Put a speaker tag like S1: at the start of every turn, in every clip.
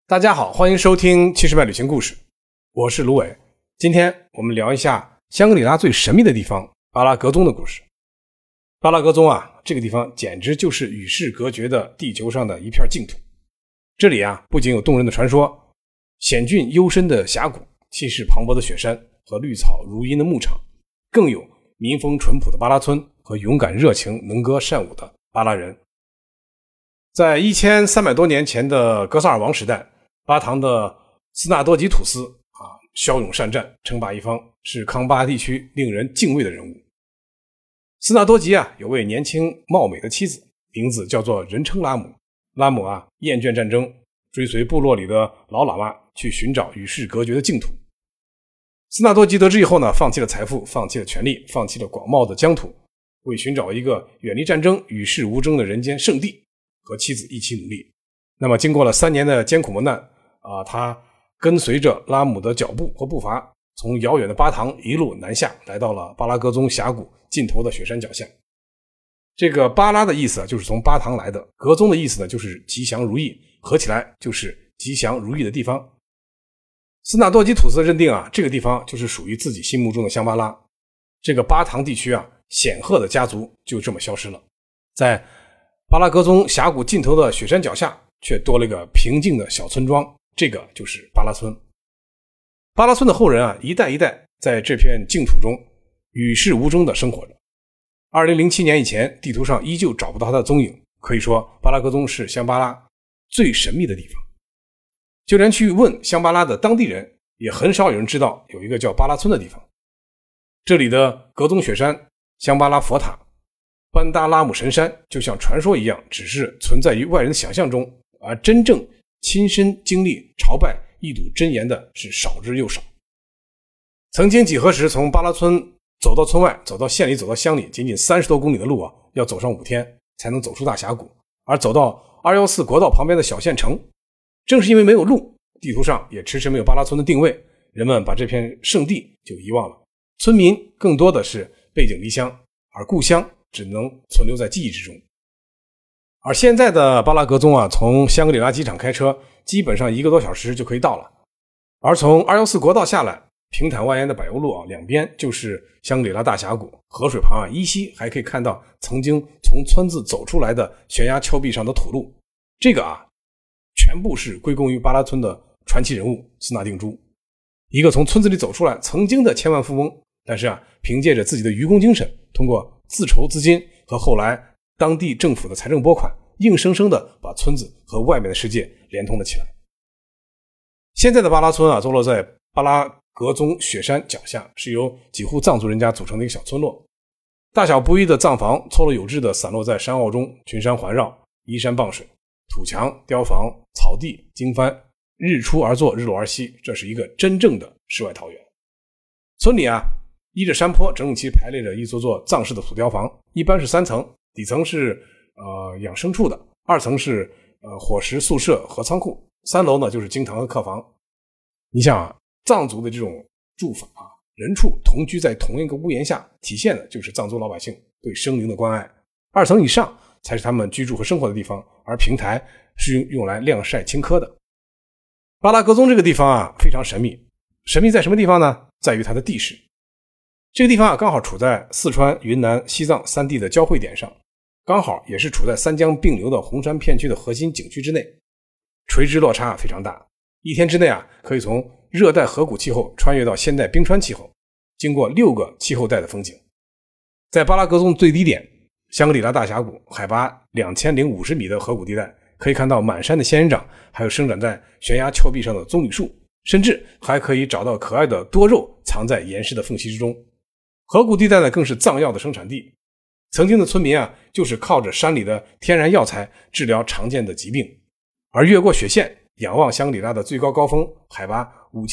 S1: 大家好，欢迎收听70迈旅行故事，我是卢伟。今天我们聊一下香格里拉最神秘的地方巴拉格宗的故事。巴拉格宗这个地方简直就是与世隔绝的地球上的一片净土。这里不仅有动人的传说，险峻幽深的峡谷，气势磅礴的雪山和绿草如茵的牧场，更有民风淳朴的巴拉村和勇敢热情能歌善舞的巴拉人。在1300多年前的格萨尔王时代，巴唐的斯纳多吉土司骁勇善战，称霸一方，是康巴地区令人敬畏的人物。斯纳多吉有位年轻貌美的妻子，名字叫做人称拉姆。拉姆厌倦战争，追随部落里的老喇嘛去寻找与世隔绝的净土。斯纳多吉得知以后呢，放弃了财富，放弃了权力，放弃了广袤的疆土，为寻找一个远离战争、与世无争的人间圣地，和妻子一起努力。那么经过了3年的艰苦磨难他跟随着拉姆的脚步和步伐，从遥远的巴唐一路南下，来到了巴拉格宗峡谷尽头的雪山脚下。这个巴拉的意思就是从巴唐来的，格宗的意思呢就是吉祥如意，合起来就是吉祥如意的地方。斯纳多吉土司认定这个地方就是属于自己心目中的香巴拉。这个巴唐地区显赫的家族就这么消失了，在巴拉格宗峡谷尽头的雪山脚下却多了一个平静的小村庄，这个就是巴拉村。巴拉村的后人一代一代在这片净土中与世无争地生活着。2007年以前，地图上依旧找不到他的踪影，可以说巴拉格宗是香巴拉最神秘的地方。就连去问香巴拉的当地人，也很少有人知道有一个叫巴拉村的地方。这里的格宗雪山、香巴拉佛塔、班达拉姆神山就像传说一样，只是存在于外人的想象中，而真正亲身经历朝拜一睹真言的是少之又少。曾经几何时从巴拉村走到村外，走到县里，走到乡里，仅仅30多公里的路要走上5天才能走出大峡谷。而走到214国道旁边的小县城，正是因为没有路，地图上也迟迟没有巴拉村的定位，人们把这片圣地就遗忘了。村民更多的是背井离乡，而故乡只能存留在记忆之中。而现在的巴拉格宗从香格里拉机场开车基本上1个多小时就可以到了。而从214国道下来，平坦蜿蜒的柏油路两边就是香格里拉大峡谷，河水旁依稀还可以看到曾经从村子走出来的悬崖峭壁上的土路。这个全部是归功于巴拉村的传奇人物斯纳定珠，一个从村子里走出来曾经的千万富翁，但是凭借着自己的愚公精神，通过自筹资金和后来当地政府的财政拨款，硬生生的把村子和外面的世界连通了起来。现在的巴拉村坐落在巴拉格宗雪山脚下，是由几户藏族人家组成的一个小村落。大小不一的藏房错落有致的散落在山坳中，群山环绕，依山傍水，土墙、雕房、草地、经幡，日出而作，日落而息，这是一个真正的世外桃源。村里依着山坡整整齐排列着一座座藏式的土雕房，一般是3层，底层是养牲畜的，2层是伙食宿舍和仓库，3楼呢就是经堂和客房。你想藏族的这种住法人畜同居在同一个屋檐下，体现的就是藏族老百姓对生灵的关爱。2层以上才是他们居住和生活的地方，而平台是用来晾晒青稞的。巴拉格宗这个地方非常神秘，神秘在什么地方呢？在于它的地势。这个地方刚好处在四川、云南、西藏3地的交汇点上，刚好也是处在3江并流的红山片区的核心景区之内，垂直落差非常大。一天之内可以从热带河谷气候穿越到现代冰川气候，经过6个气候带的风景。在巴拉格宗最低点香格里拉大峡谷海拔2050米的河谷地带，可以看到满山的仙人掌，还有生长在悬崖峭壁上的棕榈树，甚至还可以找到可爱的多肉藏在岩石的缝隙之中。河谷地带呢更是藏药的生产地，曾经的村民就是靠着山里的天然药材治疗常见的疾病。而越过雪线仰望香格里拉的最高高峰海拔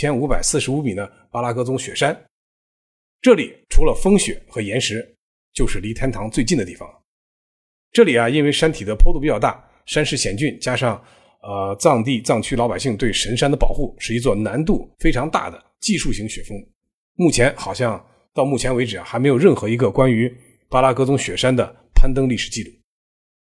S1: 5545米的巴拉格宗雪山，这里除了风雪和岩石，就是离天堂最近的地方。这里因为山体的坡度比较大，山势险峻，加上藏区老百姓对神山的保护，是一座难度非常大的技术型雪峰。到目前为止还没有任何一个关于巴拉格宗雪山的攀登历史记录。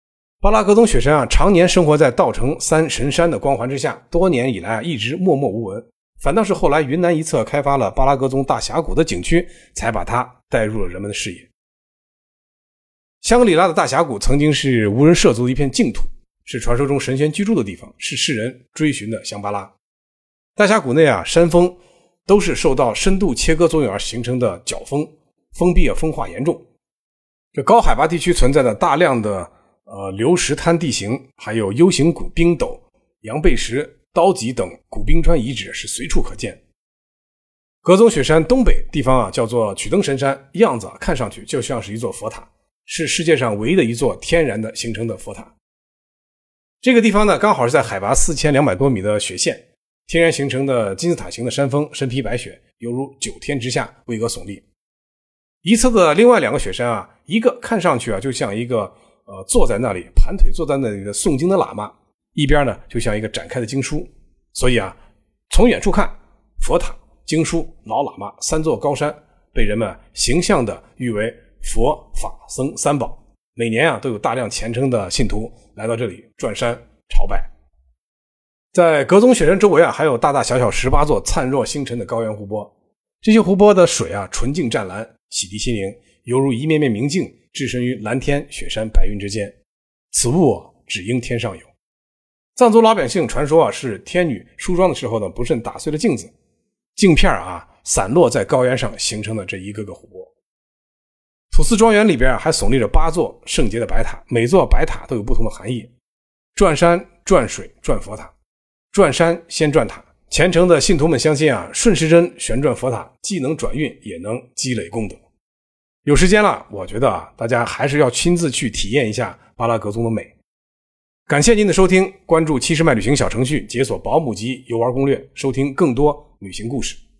S1: 巴拉格宗雪山常年生活在稻城三神山的光环之下，多年以来一直默默无闻，反倒是后来云南一侧开发了巴拉格宗大峡谷的景区，才把它带入了人们的视野。香格里拉的大峡谷曾经是无人涉足的一片净土，是传说中神仙居住的地方，是世人追寻的香巴拉。大峡谷内山峰都是受到深度切割作用而形成的角峰，封闭风化严重。这高海拔地区存在的大量的流石滩地形，还有 U 型谷冰斗、羊背石、刀脊等古冰川遗址是随处可见。格宗雪山东北地方叫做曲登神山，样子看上去就像是一座佛塔，是世界上唯一的一座天然的形成的佛塔。这个地方呢，刚好是在海拔4200多米的雪线，天然形成的金字塔形的山峰，身披白雪，犹如9天之下，巍峨耸立。一侧的另外2个雪山一个看上去就像一个坐在那里盘腿坐在那里的诵经的喇嘛，一边呢就像一个展开的经书。所以从远处看，佛塔、经书、老喇嘛3座高山被人们形象地誉为佛法僧三宝，每年都有大量虔诚的信徒来到这里转山朝拜。在格宗雪山周围还有大大小小18座灿若星辰的高原湖泊，这些湖泊的水纯净湛蓝，洗涤心灵，犹如一面面明镜，置身于蓝天雪山白云之间。此物只应天上有。藏族老百姓传说是天女梳妆的时候呢，不慎打碎了镜子，镜片散落在高原上形成的这一个个湖泊。土司庄园里边还耸立着8座圣洁的白塔，每座白塔都有不同的含义。转山、转水、转佛塔。转山先转塔，虔诚的信徒们相信顺时针旋转佛塔既能转运也能积累功德。有时间了，我觉得大家还是要亲自去体验一下巴拉格宗的美。感谢您的收听，关注70迈旅行小程序，解锁保姆级游玩攻略，收听更多旅行故事。